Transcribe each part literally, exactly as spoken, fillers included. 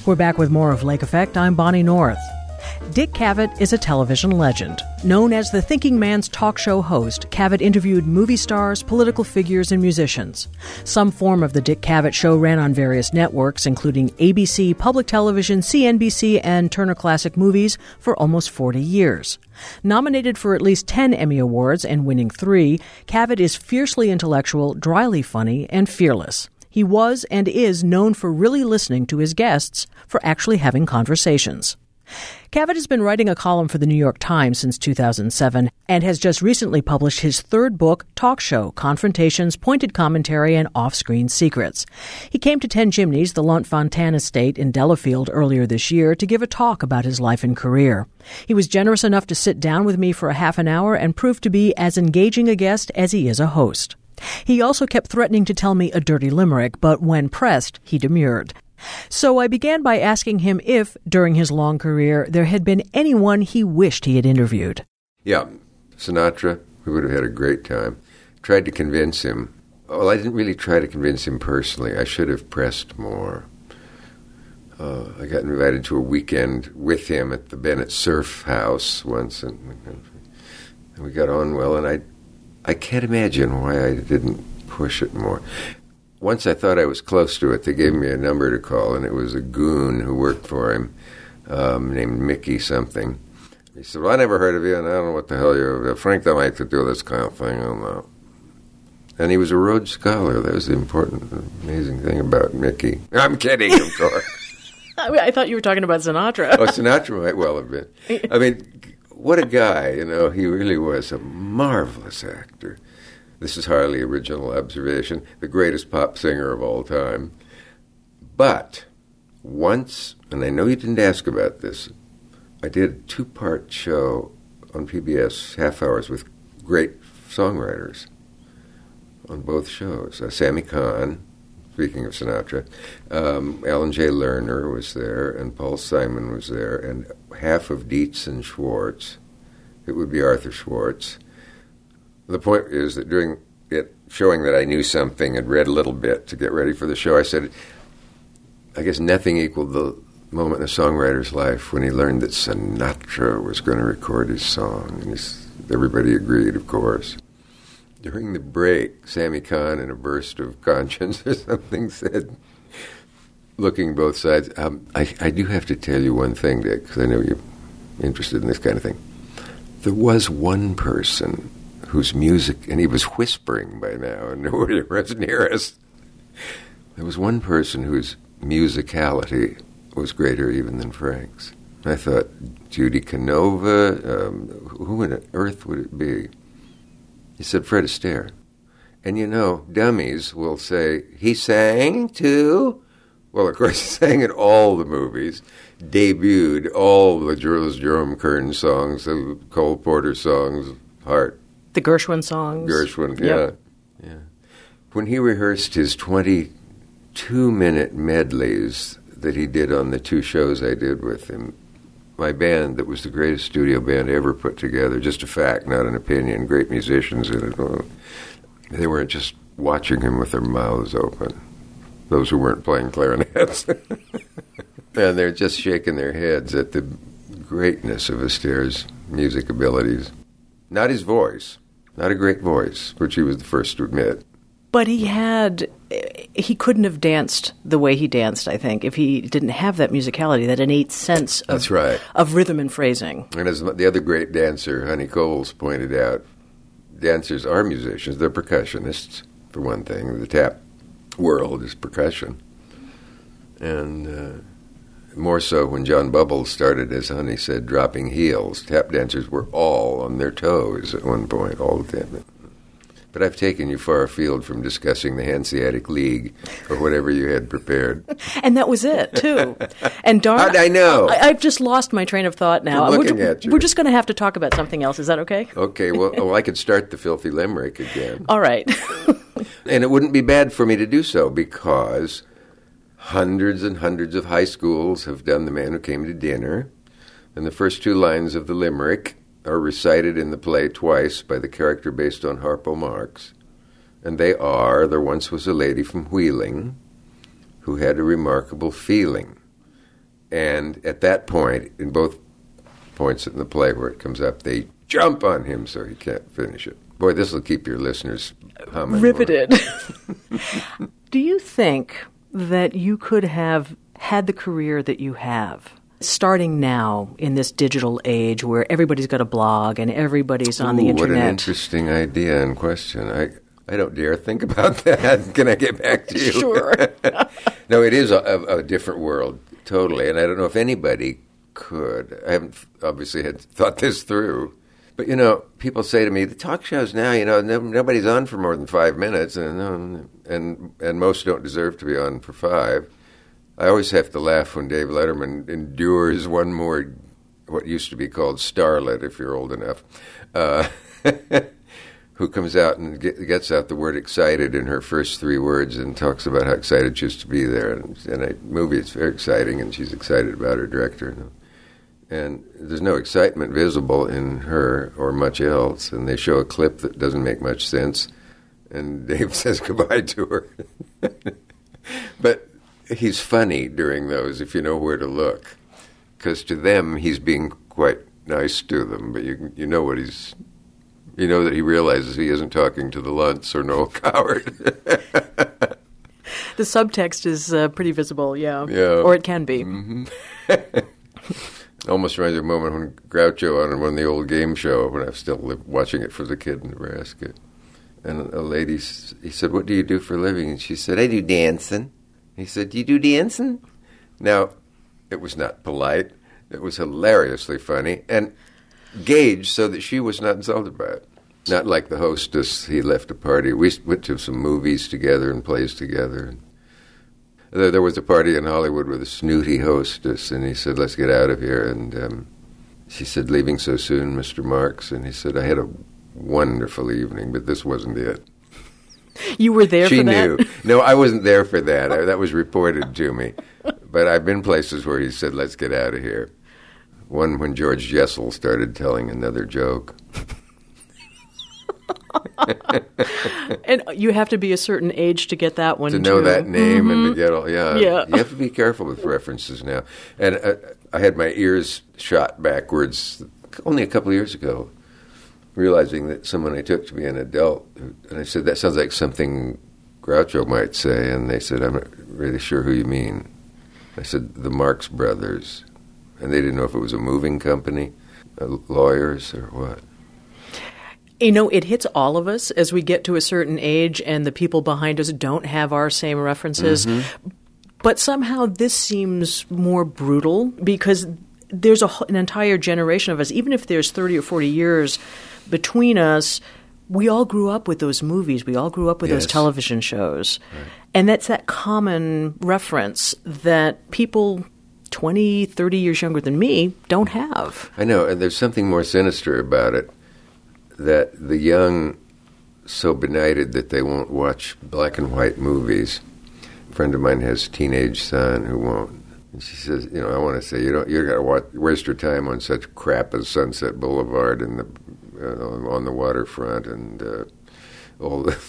We're back with more of Lake Effect. I'm Bonnie North. Dick Cavett is a television legend. Known as the thinking man's talk show host, Cavett interviewed movie stars, political figures, and musicians. Some form of the Dick Cavett Show ran on various networks, including A B C, Public Television, C N B C, and Turner Classic Movies for almost forty years. Nominated for at least ten Emmy Awards and winning three, Cavett is fiercely intellectual, dryly funny, and fearless. He was and is known for really listening to his guests, for actually having conversations. Cavett has been writing a column for the New York Times since two thousand seven and has just recently published his third book, Talk Show, Confrontations, Pointed Commentary, and Off-Screen Secrets. He came to Ten Chimneys, the Lunt-Fontanne estate in Delafield earlier this year to give a talk about his life and career. He was generous enough to sit down with me for a half an hour and proved to be as engaging a guest as he is a host. He also kept threatening to tell me a dirty limerick, but when pressed, he demurred. So I began by asking him if, during his long career, there had been anyone he wished he had interviewed. Yeah, Sinatra, we would have had a great time. Tried to convince him. Well, I didn't really try to convince him personally. I should have pressed more. Uh, I got invited to a weekend with him at the Bennett Surf House once, and, and we got on well, and I, I can't imagine why I didn't push it more. Once I thought I was close to it, they gave me a number to call, and it was a goon who worked for him um, named Mickey something. He said, well, I never heard of you, and I don't know what the hell you're... Frank don't like to do this kind of thing. I don't know. And he was a Rhodes Scholar. That was the important, amazing thing about Mickey. I'm kidding, of course. I thought you were talking about Sinatra. Oh, Sinatra might well have been. I mean, what a guy, you know. He really was a marvelous actor. This is hardly original observation, the greatest pop singer of all time. But once, and I know you didn't ask about this, I did a two-part show on P B S, half hours, with great songwriters on both shows. Uh, Sammy Kahn, speaking of Sinatra, um, Alan J. Lerner was there, and Paul Simon was there, and half of Dietz and Schwartz. It would be Arthur Schwartz. The point is that during it, showing that I knew something and read a little bit to get ready for the show, I said, I guess nothing equaled the moment in a songwriter's life when he learned that Sinatra was going to record his song. And his, everybody agreed, of course. During the break, Sammy Kahn, in a burst of conscience or something, said, looking both sides, um, I, I do have to tell you one thing, Dick, because I know you're interested in this kind of thing. There was one person whose music, and he was whispering by now, and nobody was near us. There was one person whose musicality was greater even than Frank's. I thought, Judy Canova, um, who on earth would it be? He said, Fred Astaire. And you know, dummies will say, he sang too? Well, of course, he sang in all the movies, debuted all the Jerome Kern songs, the Cole Porter songs, Heart. The Gershwin songs. Gershwin, yeah. Yep. yeah. When he rehearsed his twenty-two minute medleys that he did on the two shows I did with him, my band, that was the greatest studio band ever put together, just a fact, not an opinion, great musicians in it. They weren't just watching him with their mouths open, those who weren't playing clarinets. And they're just shaking their heads at the greatness of Astaire's music abilities. Not his voice, not a great voice, which he was the first to admit. But he had, he couldn't have danced the way he danced, I think, if he didn't have that musicality, that innate sense of, That's right. of rhythm and phrasing. And as the other great dancer, Honey Coles, pointed out, dancers are musicians. They're percussionists, for one thing. The tap world is percussion. And uh, more so when John Bubbles started, as Honey said, dropping heels. Tap dancers were all on their toes at one point, all the time. But I've taken you far afield from discussing the Hanseatic League or whatever you had prepared. And that was it, too. And darn, How'd I know? I, I've just lost my train of thought now. I'm looking we're, at you. We're just going to have to talk about something else. Is that okay? Okay, well, oh, I could start the filthy limerick again. All right. And it wouldn't be bad for me to do so, because hundreds and hundreds of high schools have done The Man Who Came to Dinner, and the first two lines of the limerick are recited in the play twice by the character based on Harpo Marx. And they are, there once was a lady from Wheeling who had a remarkable feeling. And at that point, in both points in the play where it comes up, they jump on him so he can't finish it. Boy, this will keep your listeners humming. Riveted. Do you think that you could have had the career that you have, starting now in this digital age where everybody's got a blog and everybody's on Ooh, the internet? What an interesting idea and question. I, I don't dare think about that. Can I get back to you? Sure. No, it is a, a, a different world, totally. And I don't know if anybody could. I haven't obviously had thought this through. But, you know, people say to me, the talk shows now, you know, no, nobody's on for more than five minutes, and, um, and and most don't deserve to be on for five. I always have to laugh when Dave Letterman endures one more, what used to be called starlet, if you're old enough, uh, who comes out and get, gets out the word excited in her first three words and talks about how excited she is to be there. And, and a movie, it's very exciting, and she's excited about her director. And there's no excitement visible in her or much else. And they show a clip that doesn't make much sense. And Dave says goodbye to her. But he's funny during those if you know where to look. Because to them, he's being quite nice to them. But you you know what he's... You know that he realizes he isn't talking to the Luntz or Noel Coward. The subtext is uh, pretty visible, yeah. Yeah. Or it can be. Mm-hmm. Almost reminds me of a moment when Groucho on one of the old game show, when I was still live, watching it for the kid in Nebraska. And a lady, he said, what do you do for a living? And she said, I do dancing. He said, you do dancing? Now, it was not polite. It was hilariously funny. And gauged so that she was not insulted by it. Not like the hostess, he left a party. We went to some movies together and plays together. There, there was a party in Hollywood with a snooty hostess, and he said, let's get out of here. And um, she said, leaving so soon, Mister Marks? And he said, I had a wonderful evening, but this wasn't it. You were there she for that? She knew. No, I wasn't there for that. I, that was reported to me. But I've been places where he said, let's get out of here. One when George Jessel started telling another joke. And you have to be a certain age to get that one, to know too. that name mm-hmm. and to get all, yeah. yeah. You have to be careful with references now. And uh, I had my ears shot backwards only a couple of years ago, realizing that someone I took to be an adult, and I said, that sounds like something Groucho might say. And they said, I'm not really sure who you mean. I said, the Marx Brothers. And they didn't know if it was a moving company, uh, lawyers, or what. You know, it hits all of us as we get to a certain age and the people behind us don't have our same references. Mm-hmm. But somehow this seems more brutal because there's a, an entire generation of us, even if there's thirty or forty years between us, we all grew up with those movies. We all grew up with yes. those television shows. Right. And that's that common reference that people twenty, thirty years younger than me don't have. I know, and there's something more sinister about it, that the young, so benighted that they won't watch black and white movies. A friend of mine has a teenage son who won't. And she says, you know, I want to say, you don't, you got to watch, waste your time on such crap as Sunset Boulevard and the, you know, on the waterfront and uh, all the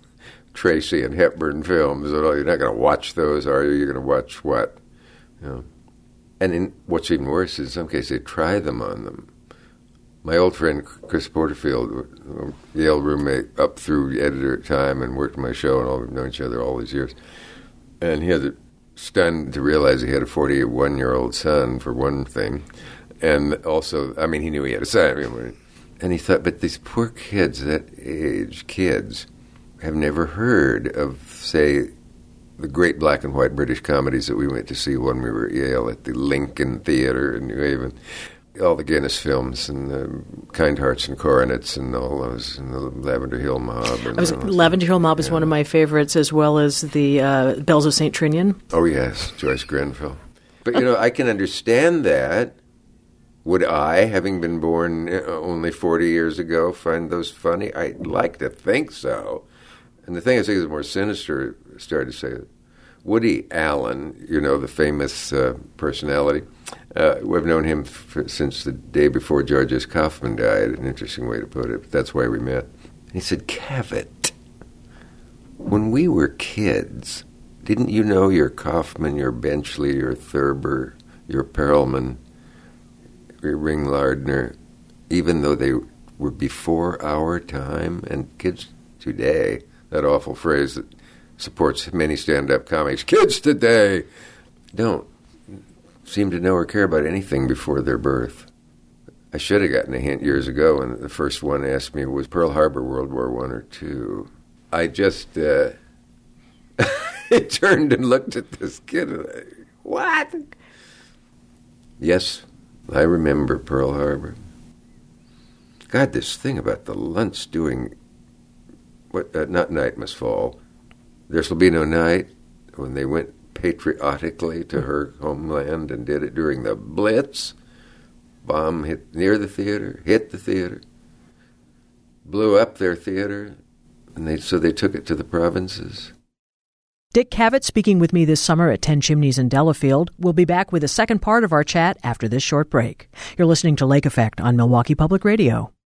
Tracy and Hepburn films. You're not going to watch those, are you? You're going to watch what? You know. And in, what's even worse is in some cases they try them on them. My old friend Chris Porterfield, Yale roommate, up through editor at Time and worked on my show, and all we've known each other all these years. And he was stunned to realize he had a forty-one-year-old son, for one thing. And also, I mean, he knew he had a son. I mean, and he thought, but these poor kids, that age, kids, have never heard of, say, the great black and white British comedies that we went to see when we were at Yale at the Lincoln Theater in New Haven. All the Guinness films and the Kind Hearts and Coronets and all those, and the Lavender Hill Mob. And I was, Lavender Hill Mob is yeah. one of my favorites, as well as the uh, Bells of Saint Trinian. Oh, yes, Joyce Grenfell. But, you know, I can understand that. Would I, having been born only forty years ago, find those funny? I'd like to think so. And the thing I think is more sinister, I started to say, Woody Allen, you know, the famous uh, personality, uh, we've known him for, since the day before George S. Kaufman died, an interesting way to put it, but that's why we met. He said, Cavett, when we were kids, didn't you know your Kaufman, your Benchley, your Thurber, your Perelman, your Ring Lardner, even though they were before our time, and kids today, that awful phrase that supports many stand-up comics, kids today don't seem to know or care about anything before their birth. I should have gotten a hint years ago when the first one asked me, was Pearl Harbor World War One or Two? I just uh, I turned and looked at this kid and I, what? Yes, I remember Pearl Harbor. God, this thing about the Luntz doing, what? Uh, not Night Must Fall, There Shall Be No Night, when they went patriotically to her homeland and did it during the Blitz. Bomb hit near the theater, hit the theater, blew up their theater, and they so they took it to the provinces. Dick Cavett speaking with me this summer at Ten Chimneys in Delafield. We'll be back with the second part of our chat after this short break. You're listening to Lake Effect on Milwaukee Public Radio.